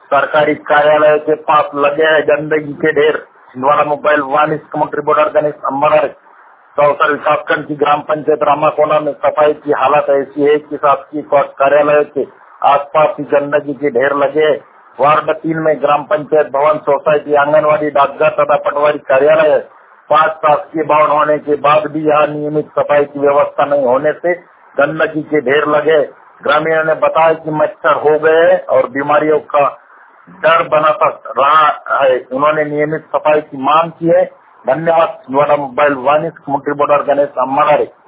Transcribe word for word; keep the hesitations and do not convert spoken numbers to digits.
सरकारी कार्यालय के पास लगे हैं गंदगी के ढेर। छिंदवाड़ा मोबाइल वन इसका रिपोर्टर गणेश अम्बरार। चौसर विकासखंड की ग्राम पंचायत रामाकोना में सफाई की हालत ऐसी है कि शासकीय कार्यालय के आसपास ही गंदगी के ढेर लगे। वार्ड तीन में ग्राम पंचायत भवन, सोसाइटी, आंगनवाड़ी, डाकघर तथा पटवारी कार्यालय है। पांच शासकीय भवन होने के बाद भी यहाँ नियमित सफाई की व्यवस्था नहीं होने से गंदगी के ढेर लगे। ग्रामीणों ने बताया कि मच्छर हो गए और बीमारियों का डर बना रहा है। उन्होंने नियमित सफाई की मांग की है। धन्यवाद। Mobile one reporter Ganesh अम्बरार।